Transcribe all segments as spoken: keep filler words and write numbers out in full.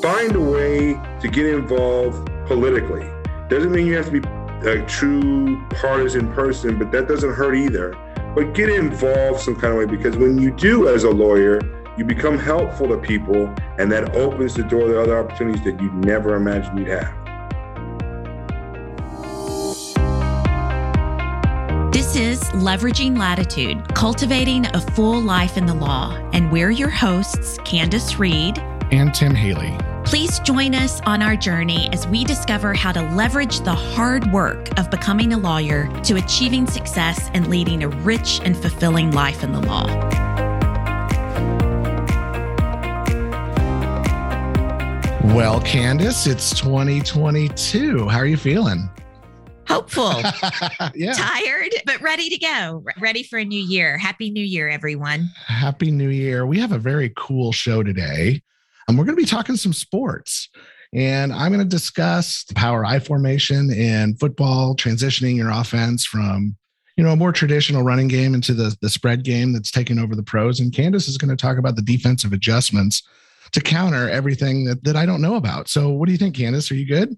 find a way to get involved politically. Doesn't mean you have to be a true partisan person, but that doesn't hurt either. But get involved some kind of way, because when you do as a lawyer, you become helpful to people, and that opens the door to other opportunities that you'd never imagined you'd have. This is Leveraging Latitude, Cultivating a Full Life in the Law, and we're your hosts, Candace Reed and Tim Haley. Please join us on our journey as we discover how to leverage the hard work of becoming a lawyer to achieving success and leading a rich and fulfilling life in the law. Well, Candace, it's twenty twenty-two. How are you feeling? Hopeful, yeah. Tired, but ready to go. Ready for a new year. Happy New Year, everyone. Happy New Year. We have a very cool show today. And we're going to be talking some sports. And I'm going to discuss the power I formation in football, transitioning your offense from, you know, a more traditional running game into the, the spread game that's taking over the pros. And Candace is going to talk about the defensive adjustments to counter everything that, that I don't know about. So what do you think, Candace? Are you good?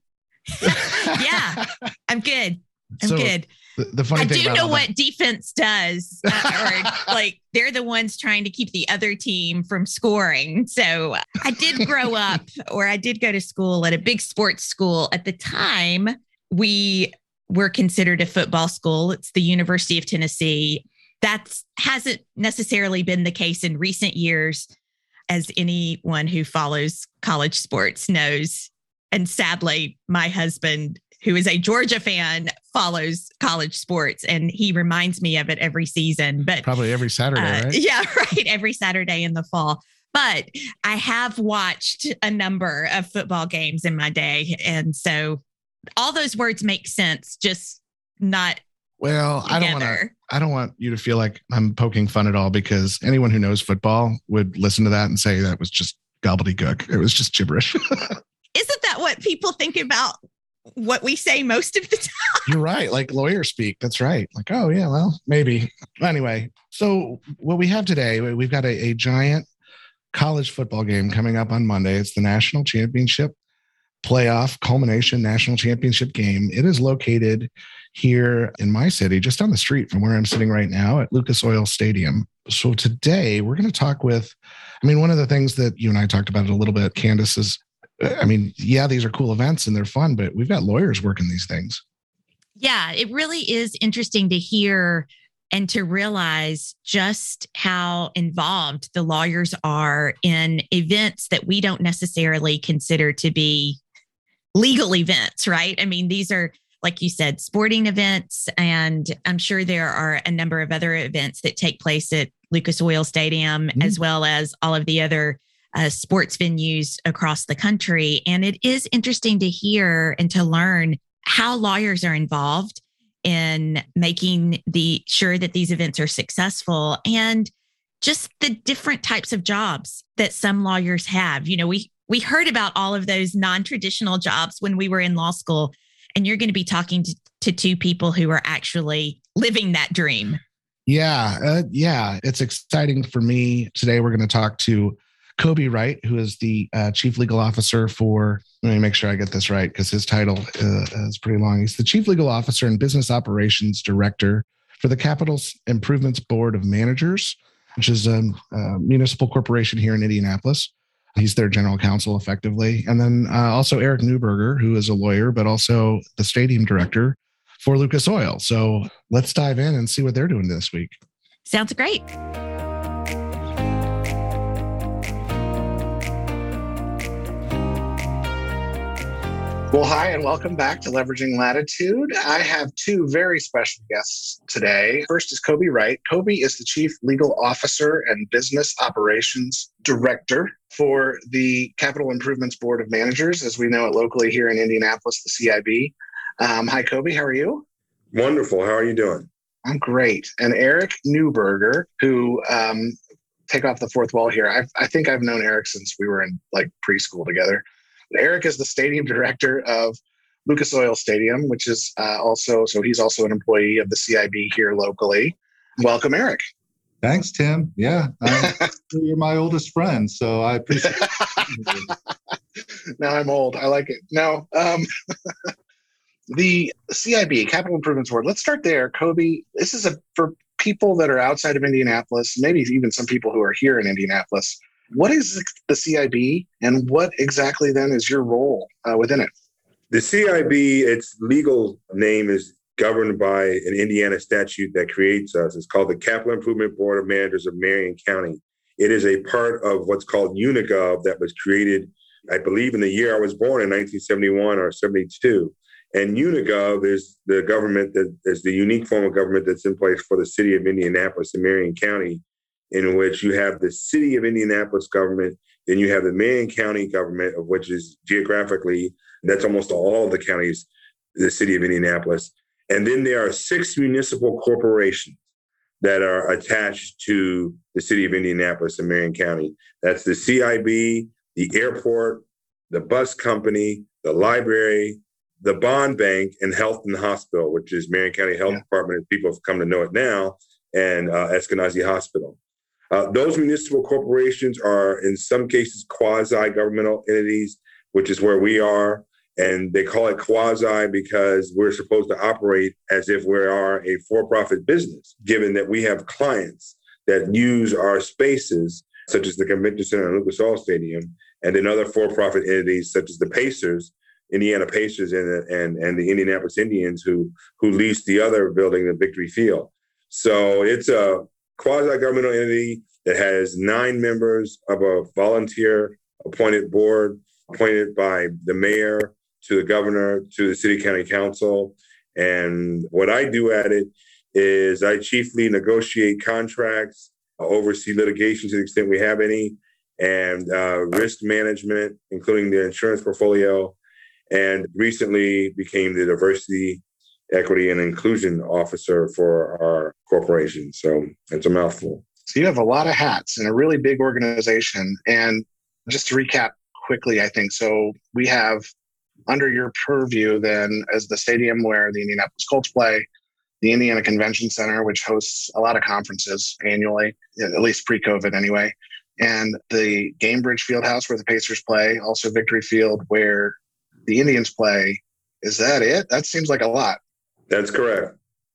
Yeah, I'm good. I'm so good. The, the funny I thing do about know all what that, defense does, uh, or like they're the ones trying to keep the other team from scoring. So I did grow up, or I did go to school at a big sports school. At the time, we were considered a football school. It's the University of Tennessee. That hasn't necessarily been the case in recent years, as anyone who follows college sports knows. And sadly, my husband, who is a Georgia fan, follows college sports, and he reminds me of it every season. But probably every Saturday, uh, right? Yeah, right. Every Saturday in the fall. But I have watched a number of football games in my day. And so all those words make sense, just not Well, together. I don't want to. I don't want you to feel like I'm poking fun at all, because anyone who knows football would listen to that and say that was just gobbledygook. It was just gibberish. Isn't that what people think about what we say most of the time? You're right. Like lawyer speak. That's right. Like, oh yeah, well, maybe. Anyway, so what we have today, we've got a, a giant college football game coming up on Monday. It's the national championship playoff culmination national championship game. It is located here in my city, just down the street from where I'm sitting right now at Lucas Oil Stadium. So today we're going to talk with, I mean, one of the things that you and I talked about it a little bit, Candace, is, I mean, yeah, these are cool events and they're fun, but we've got lawyers working these things. Yeah, it really is interesting to hear and to realize just how involved the lawyers are in events that we don't necessarily consider to be legal events, right? I mean, these are, like you said, sporting events, and I'm sure there are a number of other events that take place at Lucas Oil Stadium, mm-hmm. as well as all of the other Uh, sports venues across the country. And it is interesting to hear and to learn how lawyers are involved in making the sure that these events are successful, and just the different types of jobs that some lawyers have. You know, we we heard about all of those non-traditional jobs when we were in law school, and you're going to be talking to, to two people who are actually living that dream. Yeah, uh, yeah, it's exciting for me. Today we're going to talk to Kobe Wright, who is the uh, Chief Legal Officer for, let me make sure I get this right, because his title uh, is pretty long. He's the Chief Legal Officer and Business Operations Director for the Capital Improvements Board of Managers, which is a, a municipal corporation here in Indianapolis. He's their general counsel, effectively. And then uh, also Eric Newberger, who is a lawyer, but also the stadium director for Lucas Oil. So let's dive in and see what they're doing this week. Sounds great. Well, hi, and welcome back to Leveraging Latitude. I have two very special guests today. First is Kobe Wright. Kobe is the Chief Legal Officer and Business Operations Director for the Capital Improvements Board of Managers, as we know it locally here in Indianapolis, the C I B. Um, hi, Kobe. How are you? Wonderful. How are you doing? I'm great. And Eric Newberger, who um, take off the fourth wall here. I've, I think I've known Eric since we were in like preschool together. Eric is the stadium director of Lucas Oil Stadium, which is uh, also, so he's also an employee of the C I B here locally. Welcome, Eric. Thanks, Tim. Yeah, I'm, you're my oldest friend, so I appreciate it. Now I'm old. I like it. No. Um, the C I B, Capital Improvements Board. Let's start there. Kobe, this is a for people that are outside of Indianapolis, maybe even some people who are here in Indianapolis. What is the C I B, and what exactly then is your role uh, within it? The C I B, its legal name is governed by an Indiana statute that creates us. It's called the Capital Improvement Board of Managers of Marion County. It is a part of what's called Unigov that was created, I believe, in the year I was born in nineteen seventy-one or seventy-two. And Unigov is the government that is the unique form of government that's in place for the city of Indianapolis and Marion County, in which you have the city of Indianapolis government, then you have the Marion County government, of which is geographically, that's almost all of the counties, the city of Indianapolis. And then there are six municipal corporations that are attached to the city of Indianapolis and Marion County. That's the C I B, the airport, the bus company, the library, the bond bank, and health and hospital, which is Marion County Health yeah. Department, as people have come to know it now, and uh, Eskenazi Hospital. Uh, those municipal corporations are, in some cases, quasi-governmental entities, which is where we are. And they call it quasi because we're supposed to operate as if we are a for-profit business, given that we have clients that use our spaces, such as the Convention Center and Lucas Oil Stadium, and then other for-profit entities such as the Pacers, Indiana Pacers, and, and, and the Indianapolis Indians, who, who lease the other building, the Victory Field. So it's a quasi-governmental entity that has nine members of a volunteer-appointed board, appointed by the mayor, to the governor, to the city county council. And what I do at it is I chiefly negotiate contracts, oversee litigation to the extent we have any, and uh, risk management, including the insurance portfolio, and recently became the diversity, equity, and inclusion officer for our corporation. So it's a mouthful. So you have a lot of hats in a really big organization. And just to recap quickly, I think, so we have under your purview then as the stadium where the Indianapolis Colts play, the Indiana Convention Center, which hosts a lot of conferences annually, at least pre-COVID anyway, and the Gamebridge Fieldhouse where the Pacers play, also Victory Field where the Indians play. Is that it? That seems like a lot. That's correct.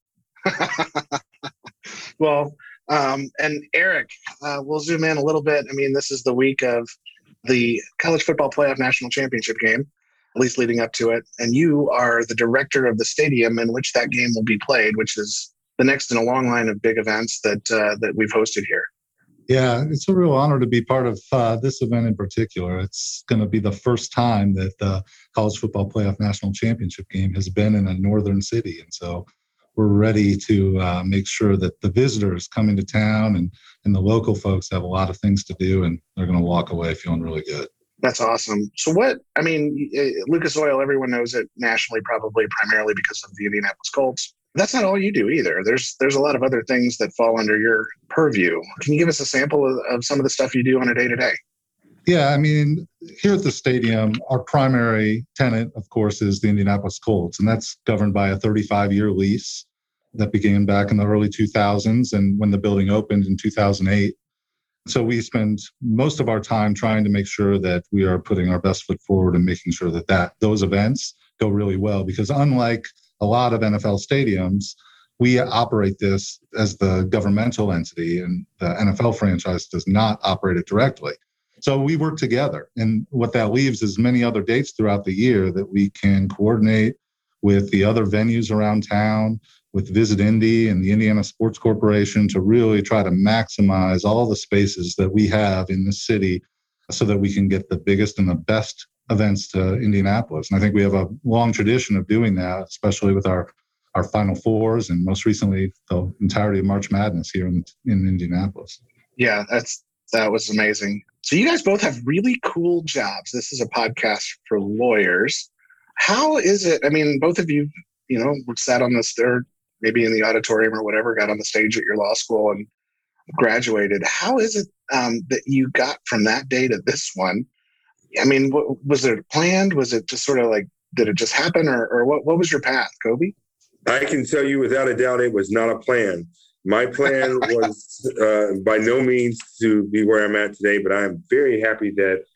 Well, um, and Eric, uh, we'll zoom in a little bit. I mean, this is the week of the College Football Playoff National Championship game, at least leading up to it. And you are the director of the stadium in which that game will be played, which is the next in a long line of big events that uh, that we've hosted here. Yeah, it's a real honor to be part of uh, this event in particular. It's going to be the first time that the College Football Playoff National Championship game has been in a northern city. And so we're ready to uh, make sure that the visitors coming to town and, and the local folks have a lot of things to do, and they're going to walk away feeling really good. That's awesome. So what, I mean, Lucas Oil, everyone knows it nationally, probably primarily because of the Indianapolis Colts. That's not all you do either. There's there's a lot of other things that fall under your purview. Can you give us a sample of, of some of the stuff you do on a day-to-day? Yeah, I mean, here at the stadium, our primary tenant, of course, is the Indianapolis Colts, and that's governed by a thirty-five-year lease that began back in the early two thousands and when the building opened in two thousand eight. So we spend most of our time trying to make sure that we are putting our best foot forward and making sure that, that those events go really well, because unlike a lot of N F L stadiums, we operate this as the governmental entity, and the N F L franchise does not operate it directly. So we work together. And what that leaves is many other dates throughout the year that we can coordinate with the other venues around town, with Visit Indy and the Indiana Sports Corporation, to really try to maximize all the spaces that we have in the city so that we can get the biggest and the best events to Indianapolis. And I think we have a long tradition of doing that, especially with our, our Final Fours and most recently the entirety of March Madness here in, in Indianapolis. Yeah, that's that was amazing. So you guys both have really cool jobs. This is a podcast for lawyers. How is it? I mean, both of you, you know, sat on this third, maybe in the auditorium or whatever, got on the stage at your law school and graduated. How is it um, that you got from that day to this one? I mean, what, was it planned? Was it just sort of like, did it just happen? Or, or what, what was your path, Kobe? I can tell you without a doubt, it was not a plan. My plan was uh, by no means to be where I'm at today, but I'm very happy that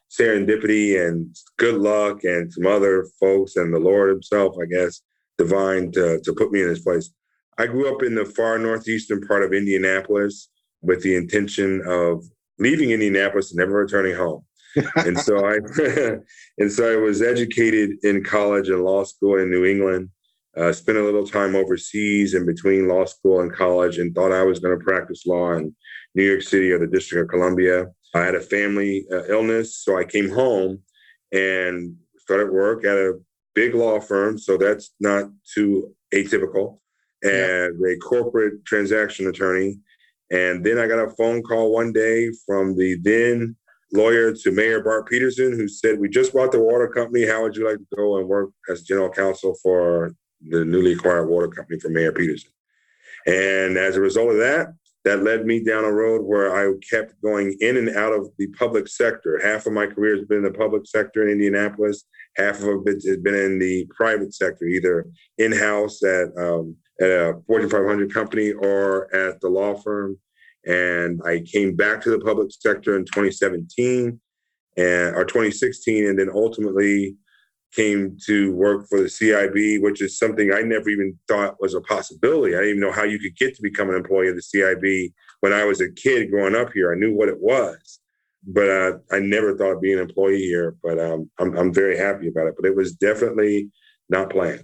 serendipity and good luck and some other folks and the Lord himself, I guess, divine to, to put me in this place. I grew up in the far northeastern part of Indianapolis with the intention of leaving Indianapolis and never returning home. and so I and so I was educated in college and law school in New England, uh, spent a little time overseas in between law school and college, and thought I was going to practice law in New York City or the District of Columbia. I had a family uh, illness, so I came home and started work at a big law firm. So that's not too atypical, and yeah. a corporate transaction attorney. And then I got a phone call one day from the then lawyer to Mayor Bart Peterson, who said, "We just bought the water company. How would you like to go and work as general counsel for the newly acquired water company for Mayor Peterson?" And as a result of that, that led me down a road where I kept going in and out of the public sector. Half of my career has been in the public sector in Indianapolis. Half of it has been in the private sector, either in-house at, um, at a Fortune five hundred company or at the law firm. And I came back to the public sector in twenty seventeen and or twenty sixteen, and then ultimately came to work for the C I B, which is something I never even thought was a possibility. I didn't even know how you could get to become an employee of the C I B when I was a kid growing up here. I knew what it was, but uh, I never thought of being an employee here. But um, I'm I'm very happy about it. But it was definitely not planned.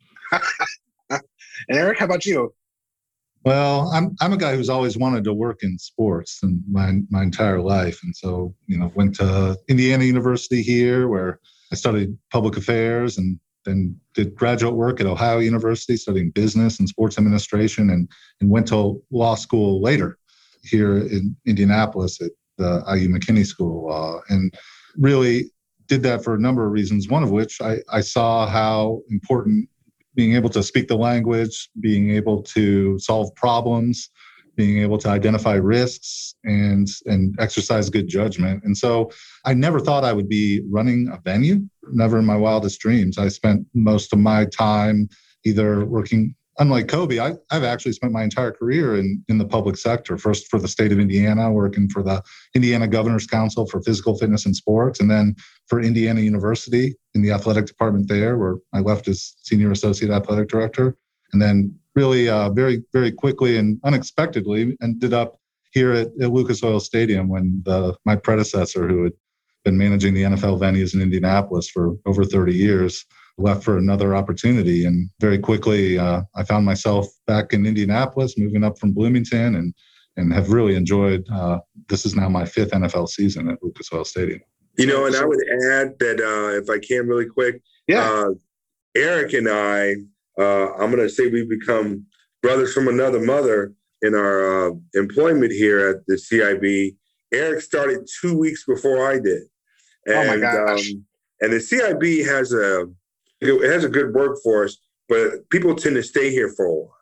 And Eric, how about you? Well, I'm I'm a guy who's always wanted to work in sports and my my entire life, and so you know went to Indiana University here where I studied public affairs, and then did graduate work at Ohio University studying business and sports administration, and and went to law school later here in Indianapolis at the I U McKinney School of Law, and really did that for a number of reasons. One of which I I saw how important being able to speak the language, being able to solve problems, being able to identify risks and, and exercise good judgment. And so I never thought I would be running a venue, never in my wildest dreams. I spent most of my time either working, unlike Kobe, I, I've actually spent my entire career in, in the public sector, first for the state of Indiana, working for the Indiana Governor's Council for Physical Fitness and Sports, and then for Indiana University in the athletic department there, where I left as Senior Associate Athletic Director. And then really uh, very, very quickly and unexpectedly ended up here at, at Lucas Oil Stadium when the, my predecessor, who had been managing the N F L venues in Indianapolis for over thirty years, left for another opportunity. And very quickly, uh, I found myself back in Indianapolis, moving up from Bloomington, and and have really enjoyed, uh, this is now my fifth N F L season at Lucas Oil Stadium. You know, and I would add that uh, if I can really quick, yeah. uh, Eric and I, uh, I'm going to say we've become brothers from another mother in our uh, employment here at the C I B. Eric started two weeks before I did. And, oh my gosh. Um, and the C I B has a, it has a good workforce, but people tend to stay here for a while.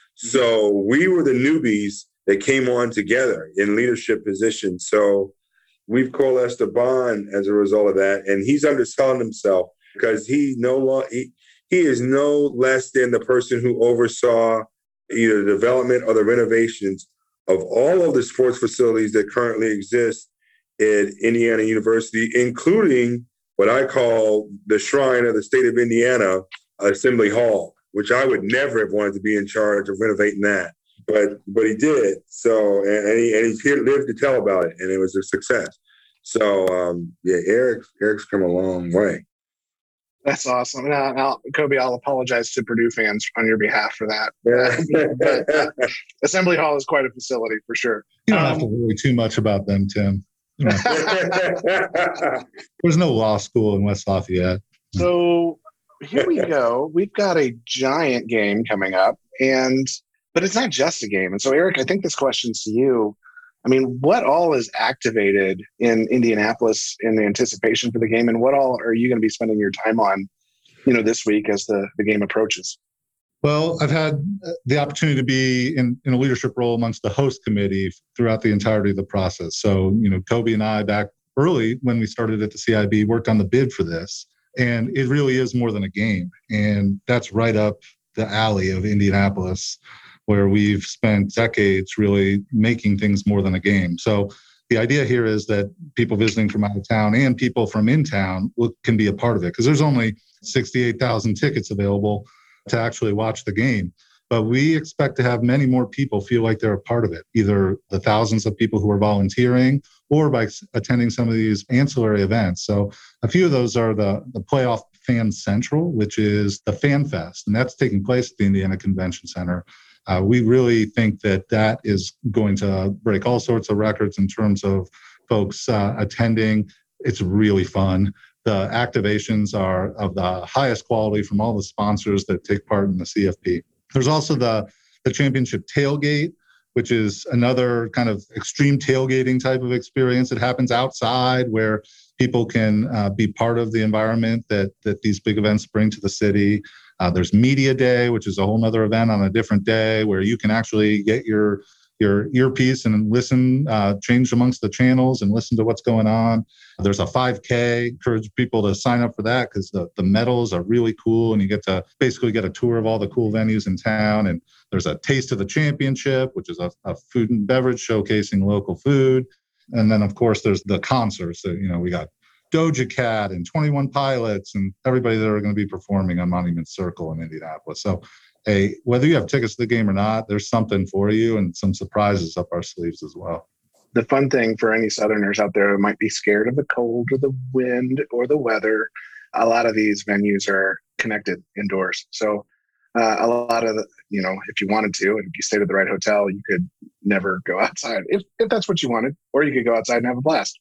So we were the newbies that came on together in leadership positions. So we've coalesced a bond as a result of that. And he's underselling himself because he no lo- he, he is no less than the person who oversaw either the development or the renovations of all of the sports facilities that currently exist at Indiana University, including what I call the shrine of the state of Indiana, Assembly Hall, which I would never have wanted to be in charge of renovating that. But but he did. So, and, and, he, and he's here lived to tell about it, and it was a success. So, um, yeah, Eric, Eric's come a long way. That's awesome. Now, I'll, Kobe, I'll apologize to Purdue fans on your behalf for that. but, uh, Assembly Hall is quite a facility for sure. You don't um, have to worry too much about them, Tim. You know, there's no law school in West Lafayette. So here we go. We've got a giant game coming up, and but it's not just a game. And so, Eric, I think this question's to you. I mean, what all is activated in Indianapolis in the anticipation for the game, and what all are you going to be spending your time on, you know, this week as the, the game approaches? Well, I've had the opportunity to be in, in a leadership role amongst the host committee throughout the entirety of the process. So, you know, Kobe and I back early when we started at the C I B worked on the bid for this. And it really is more than a game. And that's right up the alley of Indianapolis, where we've spent decades really making things more than a game. So the idea here is that people visiting from out of town and people from in town can be a part of it, because there's only sixty-eight thousand tickets available to actually watch the game. But we expect to have many more people feel like they're a part of it, either the thousands of people who are volunteering or by attending some of these ancillary events. So a few of those are the, the Playoff Fan Central, which is the Fan Fest, and that's taking place at the Indiana Convention Center. Uh, we really think that that is going to break all sorts of records in terms of folks uh, attending. It's really fun. The activations are of the highest quality from all the sponsors that take part in the C F P. There's also the, the championship tailgate, which is another kind of extreme tailgating type of experience. It happens outside where people can uh, be part of the environment that, that these big events bring to the city. Uh, there's Media Day, which is a whole nother event on a different day where you can actually get your your earpiece and listen, uh, change amongst the channels and listen to what's going on. There's a five K, encourage people to sign up for that because the, the medals are really cool and you get to basically get a tour of all the cool venues in town. And there's a Taste of the Championship, which is a, a food and beverage showcasing local food. And then, of course, there's the concerts. So, you know, we got Doja Cat and twenty-one Pilots and everybody that are going to be performing on Monument Circle in Indianapolis. So, hey, whether you have tickets to the game or not, there's something for you and some surprises up our sleeves as well. The fun thing for any Southerners out there who might be scared of the cold or the wind or the weather, a lot of these venues are connected indoors. So uh, a lot of the, you know, if you wanted to, and if you stayed at the right hotel, you could never go outside if, if that's what you wanted, or you could go outside and have a blast.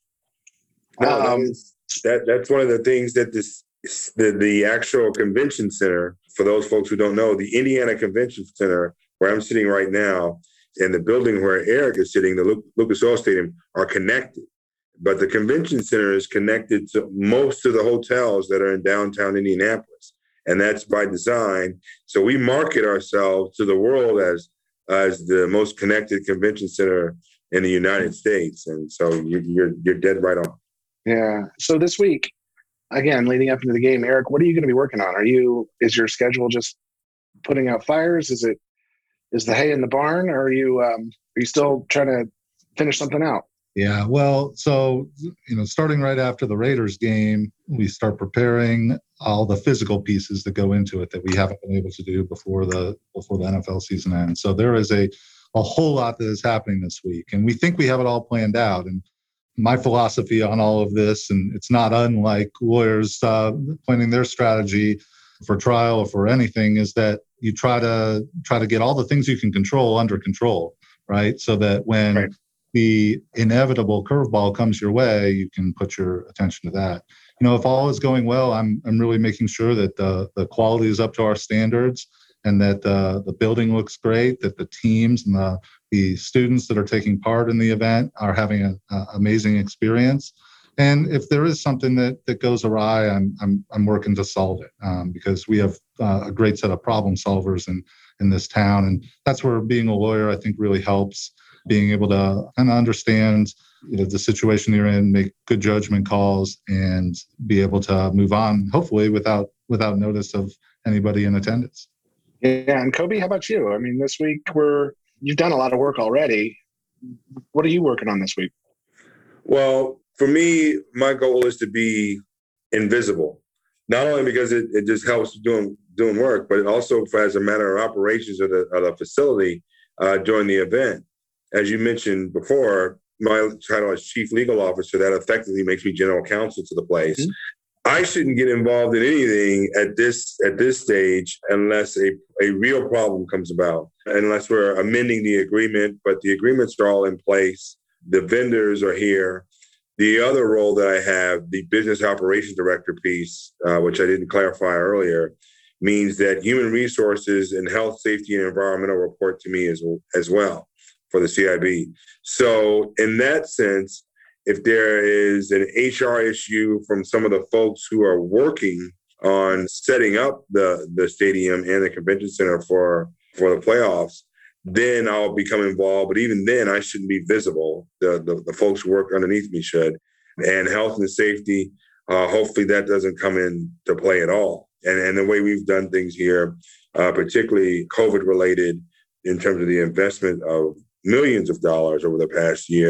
No, um, that is, that, that's one of the things that this the, the actual convention center, for those folks who don't know, the Indiana Convention Center, where I'm sitting right now, and the building where Eric is sitting, the Lu- Lucas Oil Stadium, are connected. But the convention center is connected to most of the hotels that are in downtown Indianapolis. And that's by design. So we market ourselves to the world as, as the most connected convention center in the United States. And so you're, you're, you're dead right on. Yeah. So this week, again, leading up into the game, Eric, what are you going to be working on? Are you, is your schedule just putting out fires? Is it, is the hay in the barn? Or are you, um, are you still trying to finish something out? Yeah, well, so, you know, starting right after the Raiders game, we start preparing all the physical pieces that go into it that we haven't been able to do before the, before the N F L season ends. So there is a, a whole lot that is happening this week, and we think we have it all planned out. And my philosophy on all of this, and it's not unlike lawyers uh, planning their strategy for trial or for anything, is that you try to try to get all the things you can control under control, right? So that when right. the inevitable curveball comes your way, you can put your attention to that. You know, if all is going well, I'm I'm really making sure that the the quality is up to our standards, and that uh, the building looks great, that the teams and the the students that are taking part in the event are having an amazing experience. And if there is something that, that goes awry, I'm I'm I'm working to solve it um, because we have uh, a great set of problem solvers in in this town, and that's where being a lawyer I think really helps. Being able to kind of understand, you know, the situation you're in, make good judgment calls, and be able to move on, hopefully without without notice of anybody in attendance. Yeah, and Kobe, how about you? I mean, this week we're you've done a lot of work already. What are you working on this week? Well, for me, my goal is to be invisible, not only because it, it just helps doing doing work, but also for, as a matter of operations of the, of the facility uh, during the event. As you mentioned before, my title as chief legal officer, that effectively makes me general counsel to the place. Mm-hmm. I shouldn't get involved in anything at this at this stage unless a, a real problem comes about, unless we're amending the agreement, but the agreements are all in place. The vendors are here. The other role that I have, the business operations director piece, uh, which I didn't clarify earlier, means that human resources and health, safety, and environmental report to me as, as well for the C I B. So in that sense, if there is an H R issue from some of the folks who are working on setting up the, the stadium and the convention center for, for the playoffs, then I'll become involved. But even then, I shouldn't be visible. The, the, the folks who work underneath me should. And health and safety, uh, hopefully that doesn't come into play at all. And, and the way we've done things here, uh, particularly COVID-related in terms of the investment of millions of dollars over the past year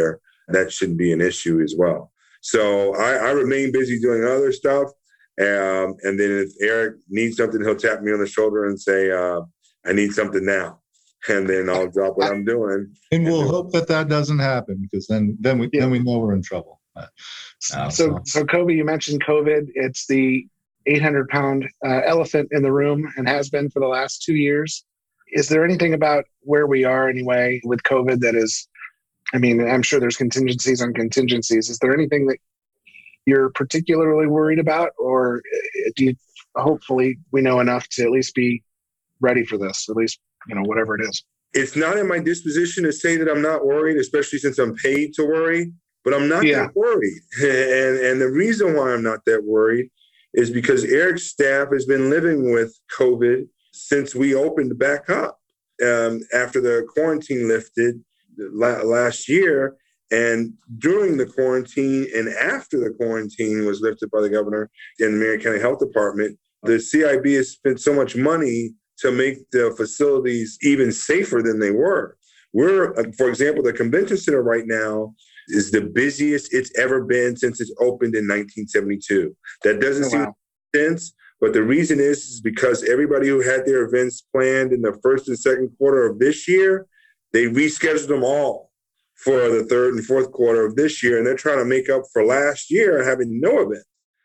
that shouldn't be an issue as well. So I, I remain busy doing other stuff. Um, and then if Eric needs something, he'll tap me on the shoulder and say, uh, I need something now. And then I'll drop what I'm doing. And we'll and hope that that doesn't happen, because then then we yeah. then we know we're in trouble. Uh, so, so, so Kobe, you mentioned COVID. It's the eight hundred pound uh, elephant in the room and has been for the last two years. Is there anything about where we are anyway with COVID that is, I mean, I'm sure there's contingencies on contingencies. Is there anything that you're particularly worried about, or do you, hopefully we know enough to at least be ready for this, at least, you know, whatever it is? It's not in my disposition to say that I'm not worried, especially since I'm paid to worry, but I'm not yeah. that worried. And, and the reason why I'm not that worried is because Eric's staff has been living with COVID since we opened back up um, after the quarantine lifted la- last year. And during the quarantine and after the quarantine was lifted by the governor and the Marion County Health Department, the C I B has spent so much money to make the facilities even safer than they were. We're, for example, the convention center right now is the busiest it's ever been since it's opened in nineteen seventy-two. That doesn't oh, seem wow. to make sense, but the reason is, is because everybody who had their events planned in the first and second quarter of this year, they rescheduled them all for the third and fourth quarter of this year, and they're trying to make up for last year having no event.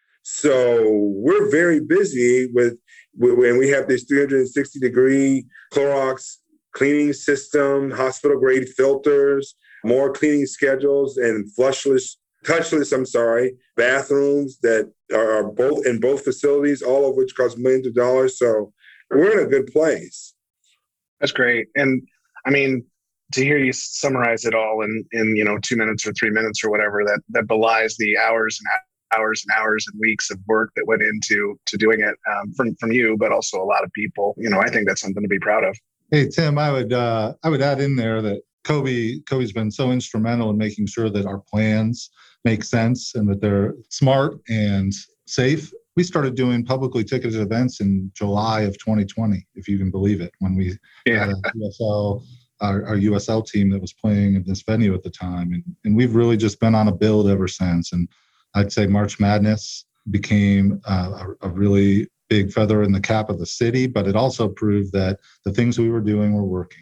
So we're very busy with, when we have this three hundred sixty degree Clorox cleaning system, hospital grade filters, more cleaning schedules, and flushless, touchless, I'm sorry, bathrooms that are both in both facilities, all of which cost millions of dollars. So we're in a good place. That's great. And I mean, to hear you summarize it all in, in, you know, two minutes or three minutes or whatever, that, that belies the hours and hours and hours and weeks of work that went into to doing it um, from, from you, but also a lot of people. You know, I think that's something to be proud of. Hey, Tim, I would uh, I would add in there that Kobe Kobe's been so instrumental in making sure that our plans make sense and that they're smart and safe. We started doing publicly ticketed events in July of twenty twenty, if you can believe it, when we yeah. had a U S L, our, our U S L team that was playing in this venue at the time. And, and we've really just been on a build ever since. And I'd say March Madness became uh, a, a really big feather in the cap of the city, but it also proved that the things we were doing were working.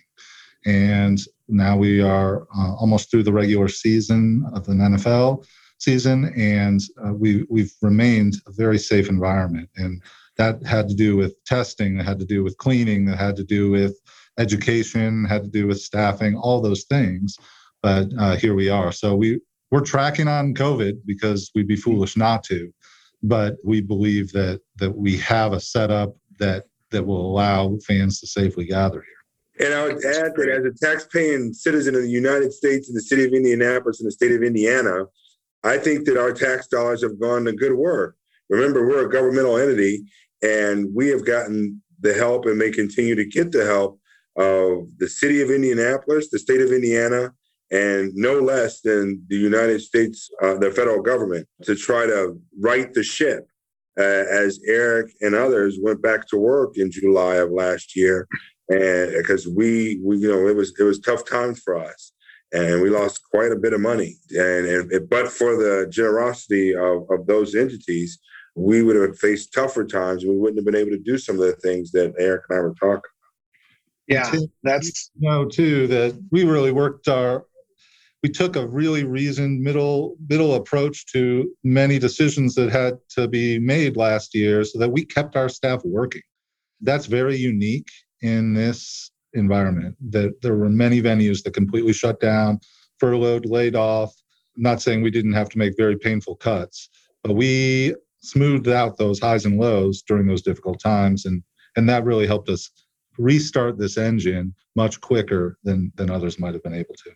And now we are uh, almost through the regular season of an N F L season, and uh, we, we've remained a very safe environment. And that had to do with testing, that had to do with cleaning, that had to do with education, had to do with staffing, all those things. But uh, here we are. So we, we're tracking on COVID because we'd be foolish not to. But we believe that that we have a setup that that will allow fans to safely gather here. And I would add that as a tax-paying citizen of the United States and the city of Indianapolis and the state of Indiana, I think that our tax dollars have gone to good work. Remember, we're a governmental entity, and we have gotten the help and may continue to get the help of the city of Indianapolis, the state of Indiana, and no less than the United States, uh, the federal government, to try to right the ship uh, as Eric and others went back to work in July of last year. And because we, we, you know, it was it was tough times for us, and we lost quite a bit of money. And, and but for the generosity of, of those entities, we would have faced tougher times. We wouldn't have been able to do some of the things that Eric and I were talking about. Yeah, that's you know too that we really worked our. We took a really reasoned middle middle approach to many decisions that had to be made last year so that we kept our staff working. That's very unique in this environment, that there were many venues that completely shut down, furloughed, laid off. I'm not saying we didn't have to make very painful cuts, but we smoothed out those highs and lows during those difficult times. And, and that really helped us restart this engine much quicker than, than others might have been able to.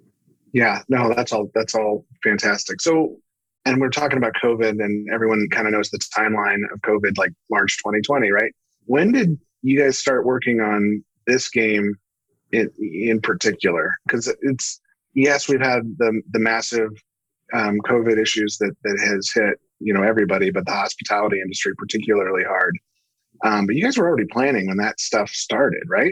Yeah, no, that's all, that's all fantastic. So, and we're talking about COVID, and everyone kind of knows the timeline of COVID, like March twenty twenty, right? When did you guys start working on this game in, in particular? Because it's, yes, we've had the the massive um, COVID issues that that has hit, you know, everybody, but the hospitality industry particularly hard. Um, but you guys were already planning when that stuff started, right?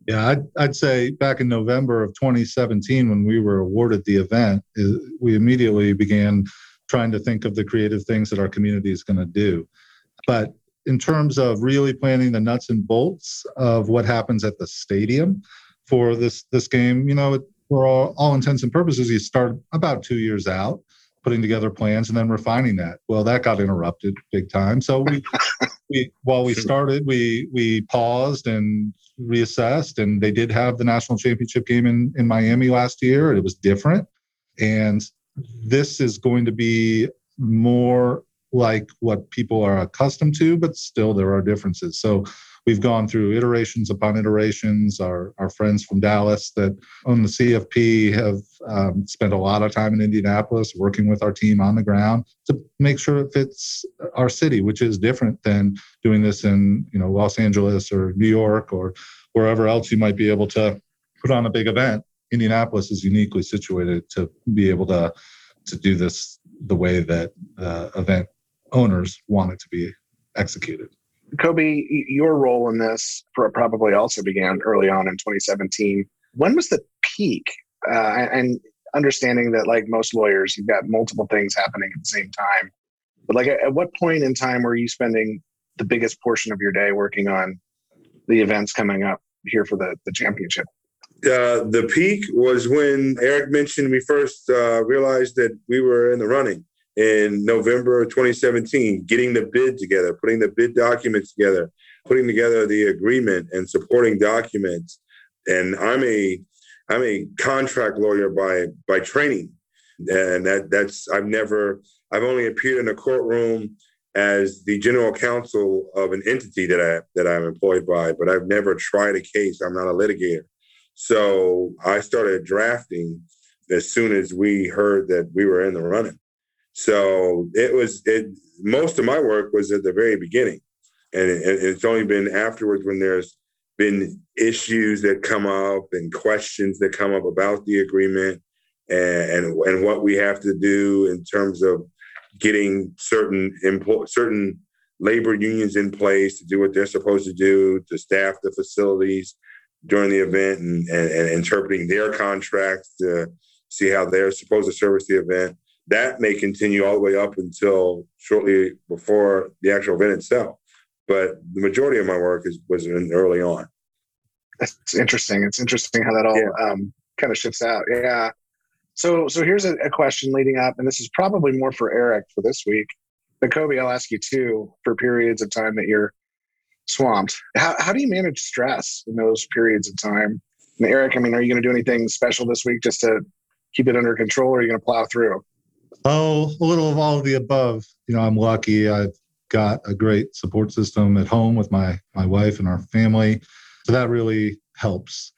Yeah, I'd, I'd say back in November of twenty seventeen, when we were awarded the event, we immediately began trying to think of the creative things that our community is going to do. But in terms of really planning the nuts and bolts of what happens at the stadium for this this game, you know, for all, all intents and purposes, you start about two years out, putting together plans and then refining that. Well, that got interrupted big time. So we, we while we started, we we paused and reassessed, and they did have the national championship game in, in Miami last year. It was different. And this is going to be more like what people are accustomed to, but still there are differences. So we've gone through iterations upon iterations. Our, our friends from Dallas that own the C F P have um, spent a lot of time in Indianapolis working with our team on the ground to make sure it fits our city, which is different than doing this in, you know, Los Angeles or New York or wherever else you might be able to put on a big event. Indianapolis is uniquely situated to be able to, to do this the way that uh, event owners want it to be executed. Kobe, your role in this probably also began early on in twenty seventeen. When was the peak? Uh, and understanding that, like most lawyers, you've got multiple things happening at the same time. But like, at what point in time were you spending the biggest portion of your day working on the events coming up here for the, the championship? Uh, the peak was when Eric mentioned we first uh, realized that we were in the running. In November of twenty seventeen, getting the bid together, putting the bid documents together, putting together the agreement and supporting documents. And I'm a I'm a contract lawyer by by training. And that that's I've never I've only appeared in a courtroom as the general counsel of an entity that I that I'm employed by, but I've never tried a case. I'm not a litigator. So I started drafting as soon as we heard that we were in the running. So it was, it, most of my work was at the very beginning. And it, it's only been afterwards when there's been issues that come up and questions that come up about the agreement and, and, and what we have to do in terms of getting certain empl- certain labor unions in place to do what they're supposed to do, to staff the facilities during the event and, and, and interpreting their contracts to see how they're supposed to service the event. That may continue all the way up until shortly before the actual event itself. But the majority of my work is was in early on. That's interesting. It's interesting how that all yeah. um, kind of shifts out. Yeah. So so here's a, a question leading up, and this is probably more for Eric for this week. But Kobe, I'll ask you too, for periods of time that you're swamped. How, how do you manage stress in those periods of time? And Eric, I mean, are you going to do anything special this week just to keep it under control, or are you going to plow through? Oh, a little of all of the above. You know, I'm lucky. I've got a great support system at home with my my wife and our family. So that really helps.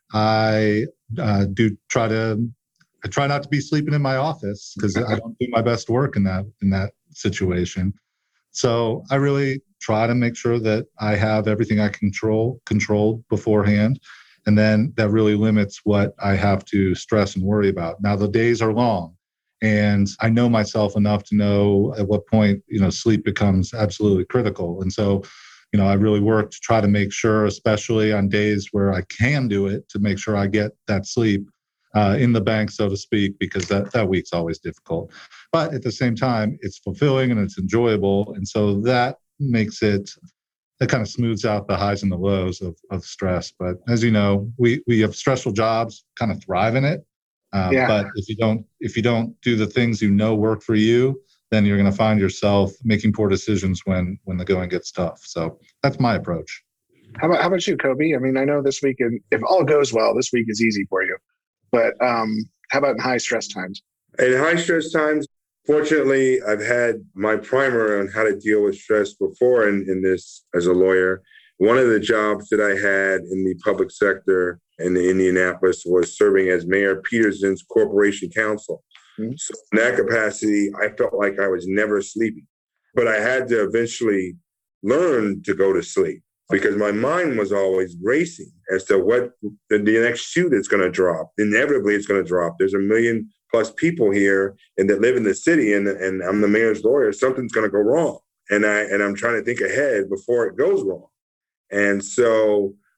I uh, do try to, I try not to be sleeping in my office because I don't do my best work in that in that situation. So I really try to make sure that I have everything I control controlled beforehand. And then that really limits what I have to stress and worry about. Now, the days are long. And I know myself enough to know at what point, you know, sleep becomes absolutely critical. And so, you know, I really work to try to make sure, especially on days where I can do it, to make sure I get that sleep uh, in the bank, so to speak, because that, that week's always difficult. But at the same time, it's fulfilling and it's enjoyable. And so that makes it, that kind of smooths out the highs and the lows of, of stress. But as you know, we, we have stressful jobs, kind of thrive in it. Um, yeah. But if you don't, if you don't do the things you know work for you, then you're going to find yourself making poor decisions when when the going gets tough. So that's my approach. How about how about you, Kobe? I mean, I know this week, if all goes well, this week is easy for you. But um, how about in high stress times? In high stress times, fortunately, I've had my primer on how to deal with stress before in, in this as a lawyer. One of the jobs that I had in the public sector in Indianapolis was serving as Mayor Peterson's corporation counsel. Mm-hmm. So in that capacity, I felt like I was never sleeping. But I had to eventually learn to go to sleep because my mind was always racing as to what the, the next shoe that's going to drop. Inevitably, it's going to drop. There's a million plus people here and that live in the city, and, and I'm the mayor's lawyer. Something's going to go wrong. And, I, and I'm trying to think ahead before it goes wrong. And so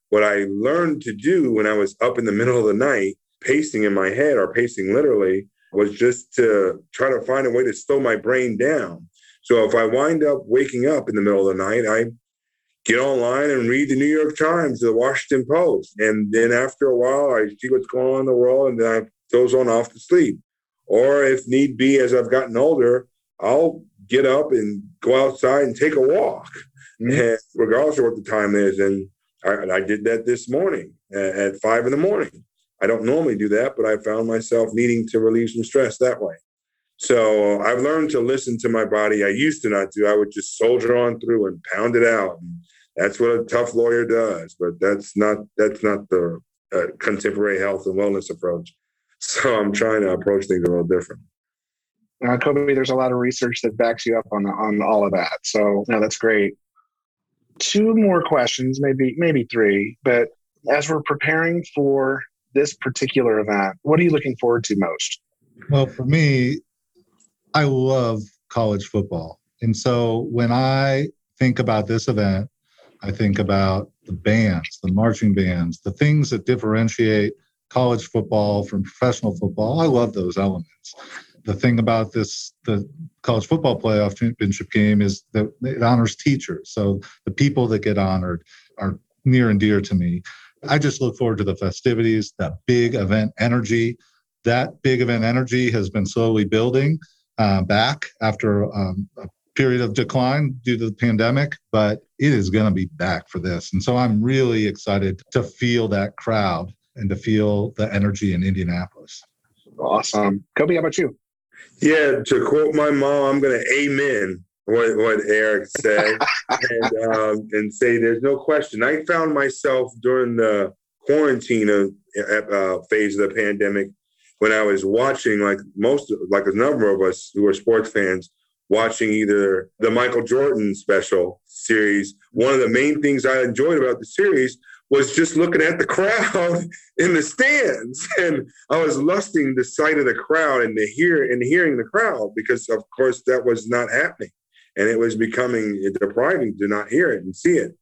what I learned to do when I was up in the middle of the night, pacing in my head or pacing literally, was just to try to find a way to slow my brain down. So if I wind up waking up in the middle of the night, I get online and read the New York Times, the Washington Post. And then after a while, I see what's going on in the world, and then I goes on off to sleep. Or if need be, as I've gotten older, I'll get up and go outside and take a walk, mm-hmm. and regardless of what the time is. And I, I did that this morning at, at five in the morning. I don't normally do that, but I found myself needing to relieve some stress that way. So I've learned to listen to my body. I used to not do. I would just soldier on through and pound it out. And that's what a tough lawyer does, but that's not that's not the uh, contemporary health and wellness approach. So I'm trying to approach things a little different. Uh, Kobe, there's a lot of research that backs you up on on all of that. So no, that's great. Two more questions, maybe maybe three. But as we're preparing for this particular event, what are you looking forward to most? Well, for me, I love college football. And so when I think about this event, I think about the bands, the marching bands, the things that differentiate college football from professional football. I love those elements. The thing about this, the college football playoff championship game, is that it honors teachers. So the people that get honored are near and dear to me. I just look forward to the festivities, that big event energy. That big event energy has been slowly building uh, back after um, a period of decline due to the pandemic, but it is going to be back for this. And so I'm really excited to feel that crowd and to feel the energy in Indianapolis. Awesome. Kobe, how about you? Yeah, to quote my mom, I'm going to amen what, what Eric said and, um, and say there's no question. I found myself during the quarantine of, uh, phase of the pandemic when I was watching, like most, like a number of us who are sports fans, watching either the Michael Jordan special series. One of the main things I enjoyed about the series was just looking at the crowd in the stands. And I was lusting the sight of the crowd and the hear and hearing the crowd, because of course that was not happening. And it was becoming depriving to not hear it and see it.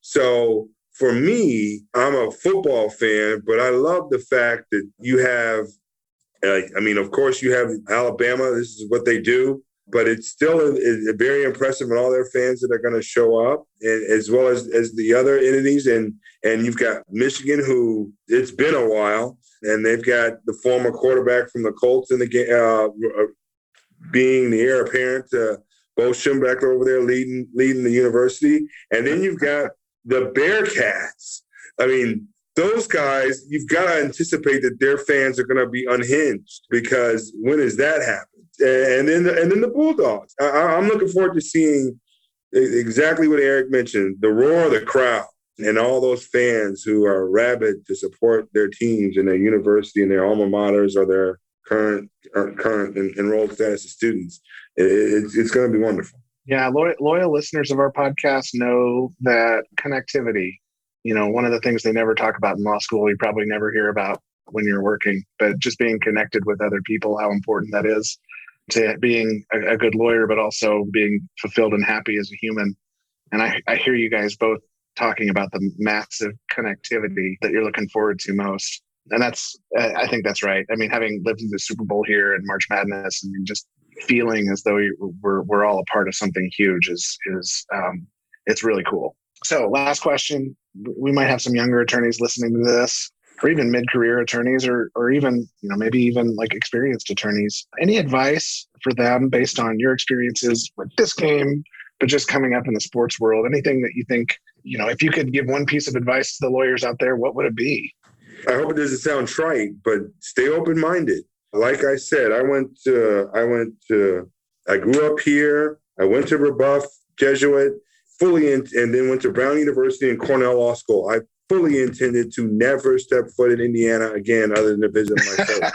So for me, I'm a football fan, but I love the fact that you have, uh, I mean, of course you have Alabama, this is what they do, but it's still a, a very impressive and all their fans that are going to show up, and, as well as, as the other entities. And, and you've got Michigan, who it's been a while, and they've got the former quarterback from the Colts in the game, uh, being the heir apparent to Bo Schembechler over there leading, leading the university. And then you've got the Bearcats. I mean, those guys, you've got to anticipate that their fans are going to be unhinged, because when has that happened? And then, the, and then the Bulldogs. I, I'm looking forward to seeing exactly what Eric mentioned: the roar of the crowd and all those fans who are rabid to support their teams and their university and their alma maters or their current or current enrolled status of students. It, it's it's going to be wonderful. Yeah, loyal, loyal listeners of our podcast know that connectivity. You know, one of the things they never talk about in law school, you probably never hear about when you're working, but just being connected with other people, how important that is to being a, a good lawyer, but also being fulfilled and happy as a human. And I, I hear you guys both talking about the massive connectivity that you're looking forward to most. And that's, I think that's right. I mean, having lived in the Super Bowl here and March Madness, and just feeling as though we're, we're all a part of something huge is, is um, it's really cool. So last question, we might have some younger attorneys listening to this, or even mid-career attorneys, or or even, you know, maybe even like experienced attorneys. Any advice for them based on your experiences with this game, but just coming up in the sports world? Anything that you think, you know, if you could give one piece of advice to the lawyers out there, what would it be? I hope it doesn't sound trite, but stay open-minded. Like I said, I went to, I went to, I grew up here. I went to Rebuff Jesuit, fully, in, and then went to Brown University and Cornell Law School. I fully intended to never step foot in Indiana again, other than to visit myself.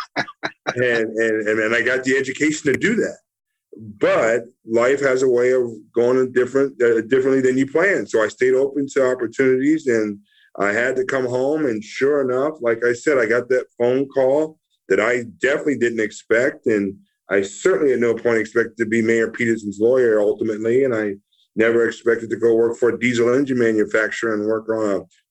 and, and, and I got the education to do that. But life has a way of going different, uh, differently than you plan. So I stayed open to opportunities, and I had to come home. And sure enough, like I said, I got that phone call that I definitely didn't expect. And I certainly at no point expected to be Mayor Peterson's lawyer ultimately. And I never expected to go work for a diesel engine manufacturer and work on a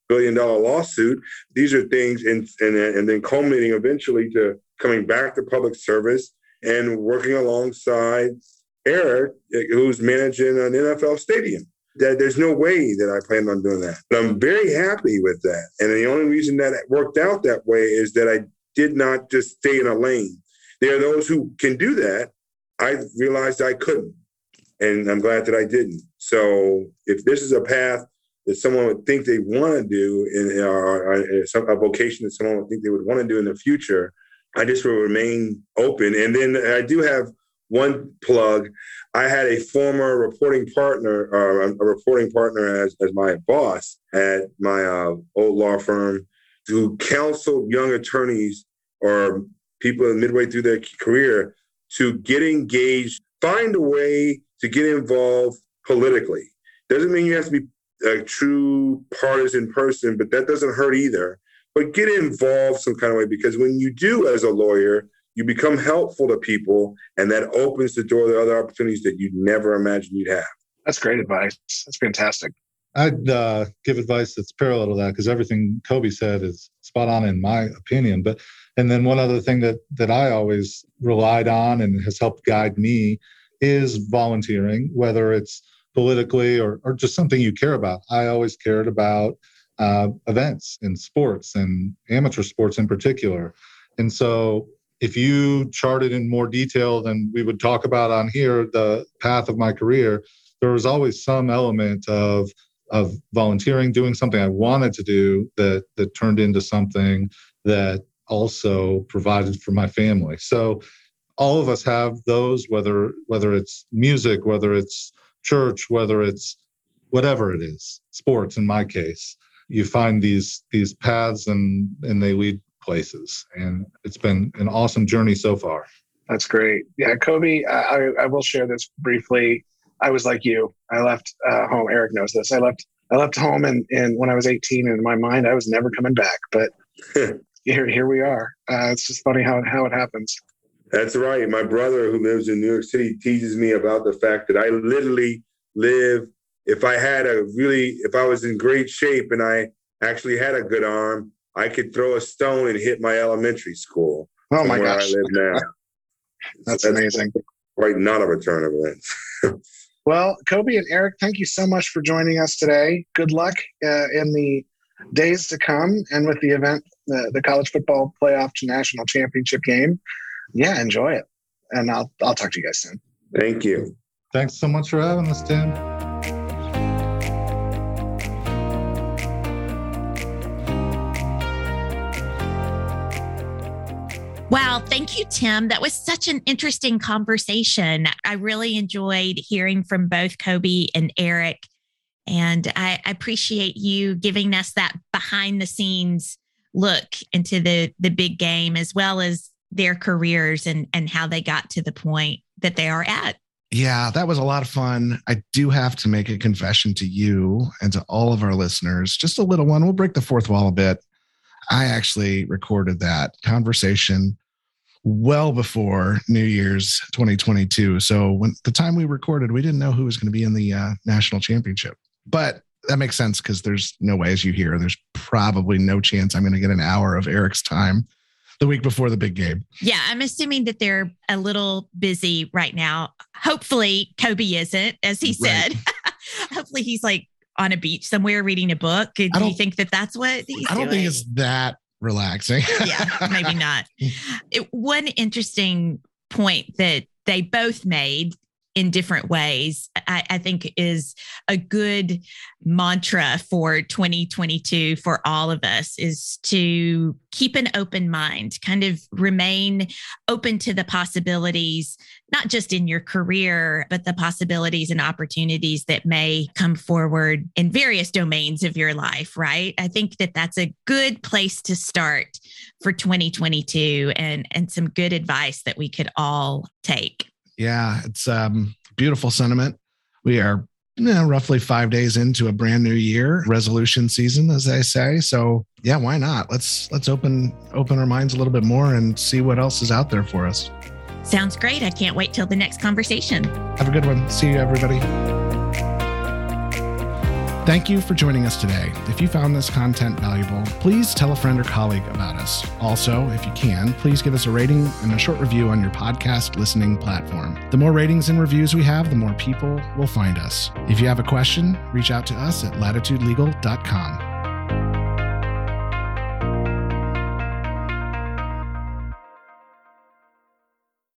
billion dollar lawsuit. These are things, and, and, and then culminating eventually to coming back to public service and working alongside Eric, who's managing an N F L stadium. That there's no way that I planned on doing that. But I'm very happy with that. And the only reason that it worked out that way is that I did not just stay in a lane. There are those who can do that. I realized I couldn't. And I'm glad that I didn't. So if this is a path that someone would think they want to do, in or, or some, a vocation that someone would think they would want to do in the future, I just will remain open. And then I do have one plug. I had a former reporting partner, uh, a reporting partner as, as my boss at my uh, old law firm, who counseled young attorneys or people midway through their career to get engaged, find a way to get involved politically. Doesn't mean you have to be a true partisan person, but that doesn't hurt either. But get involved some kind of way, because when you do as a lawyer, you become helpful to people, and that opens the door to other opportunities that you'd never imagined you'd have. That's great advice. That's fantastic. I'd uh, give advice that's parallel to that, because everything Kobe said is spot on in my opinion. But and then one other thing that that I always relied on and has helped guide me is volunteering, whether it's politically or, or just something you care about. I always cared about uh, events in sports and amateur sports in particular. And so if you charted in more detail than we would talk about on here, the path of my career, there was always some element of of volunteering, doing something I wanted to do that that turned into something that also provided for my family. So all of us have those, whether whether it's music, whether it's church, whether it's whatever it is, sports in my case. You find these these paths and and they lead places. And it's been an awesome journey so far. That's great. Yeah, Kobe, I, I will share this briefly. I was like you. I left uh, home. Eric knows this. I left I left home and and when I was eighteen, and in my mind, I was never coming back. But here here we are. Uh, it's just funny how how it happens. That's right. My brother, who lives in New York City, teases me about the fact that I literally live. If I had a really, if I was in great shape and I actually had a good arm, I could throw a stone and hit my elementary school. Oh my gosh! I live now. That's, That's amazing. Right, not a return of events. Well, Kobe and Eric, thank you so much for joining us today. Good luck uh, in the days to come and with the event, the, the college football playoff to national championship game. Yeah, enjoy it. And I'll I'll talk to you guys soon. Thank you. Thanks so much for having us, Tim. Wow. Thank you, Tim. That was such an interesting conversation. I really enjoyed hearing from both Kobe and Eric. And I appreciate you giving us that behind the scenes look into the, the big game, as well as their careers and, and how they got to the point that they are at. Yeah, that was a lot of fun. I do have to make a confession to you and to all of our listeners, just a little one. We'll break the fourth wall a bit. I actually recorded that conversation well before New Year's twenty twenty-two. So when the time we recorded, we didn't know who was going to be in the uh, national championship. But that makes sense, because there's no way, as you hear, there's probably no chance I'm going to get an hour of Eric's time the week before the big game. Yeah, I'm assuming that they're a little busy right now. Hopefully Kobe isn't, as he said. Right. Hopefully he's like on a beach somewhere reading a book. Do you think that that's what he's I don't doing? think it's that relaxing. Yeah, maybe not. It, one interesting point that they both made in different ways, I, I think is a good mantra for twenty twenty-two for all of us, is to keep an open mind, kind of remain open to the possibilities, not just in your career, but the possibilities and opportunities that may come forward in various domains of your life, right? I think that that's a good place to start for twenty twenty-two, and, and some good advice that we could all take. Yeah, it's um beautiful sentiment. We are you know, roughly five days into a brand new year, resolution season, as they say. So yeah, why not? Let's let's open open our minds a little bit more and see what else is out there for us. Sounds great. I can't wait till the next conversation. Have a good one. See you, everybody. Thank you for joining us today. If you found this content valuable, please tell a friend or colleague about us. Also, if you can, please give us a rating and a short review on your podcast listening platform. The more ratings and reviews we have, the more people will find us. If you have a question, reach out to us at latitude legal dot com.